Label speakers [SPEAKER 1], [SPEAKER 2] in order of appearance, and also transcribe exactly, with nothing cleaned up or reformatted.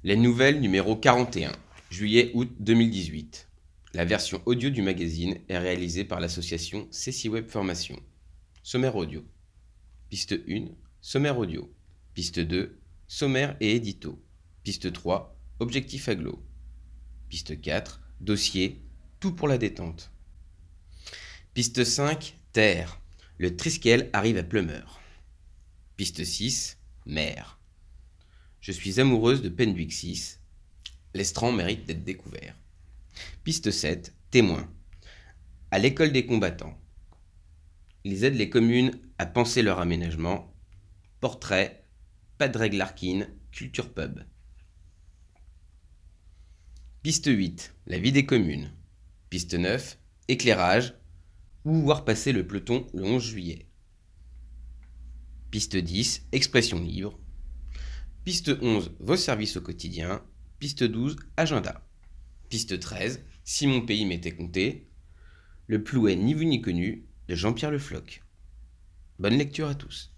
[SPEAKER 1] Les nouvelles numéro quarante et un, juillet-août deux mille dix-huit. La version audio du magazine est réalisée par l'association Ceci-Web Formation. Sommaire audio. Piste un, sommaire audio. Piste deux, sommaire et édito. Piste trois, objectif aglo. Piste quatre, dossier, tout pour la détente. Piste cinq, terre. Le Triskel arrive à Pleumeur. Piste six, mer. Je suis amoureuse de Penduixis. L'estran mérite d'être découvert. Piste sept, témoin. À l'école des combattants. Ils aident les communes à penser leur aménagement. Portrait, Padraig Larkin, culture pub. Piste huit, la vie des communes. Piste neuf, éclairage, où voir passer le peloton le onze juillet. Piste dix, expression libre. Piste onze, vos services au quotidien. Piste douze, agenda. Piste treize, si mon pays m'était compté. Le Plouet ni vu ni connu de Jean-Pierre Le Floch. Bonne lecture à tous.